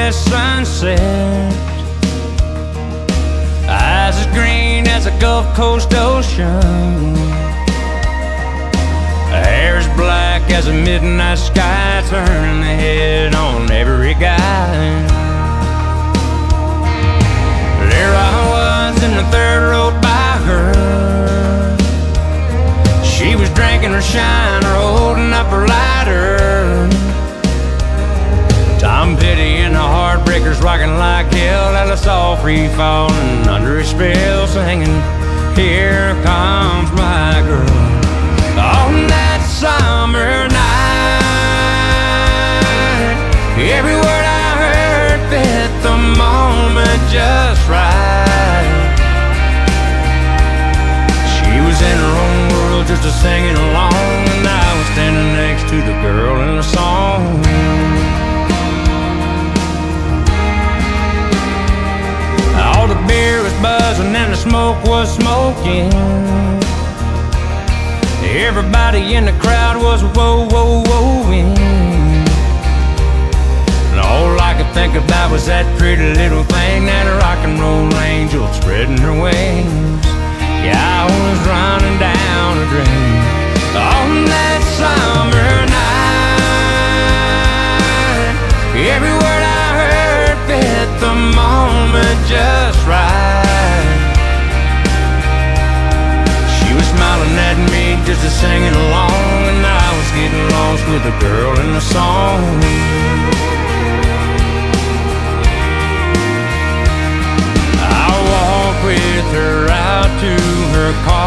endless sunset, eyes as green as a Gulf Coast ocean, hair as black as a midnight sky, turning the head on every guy. There I was in the third row by her. She was drinking her shine or holding up her lighter. Tom Petty and the Heartbreakers rocking like hell, let us all free falling under his spell, singing, "Here comes my girl." On that summer night, every word I heard fit the moment just right. She was in her own world just a singing along, and I was standing next to the girl in the song. All the beer was buzzing and the smoke was smoking. Everybody in the crowd was whoa, whoa, whoa-ing. And all I could think about was that pretty little thing, that rock and roll angel spreading her wings. Yeah, I was running down a dream on that summer night. Every word I heard fit the moment just right. She was smiling at me just a singing along, and I was getting lost with the girl in the song. I walked with her out to her car.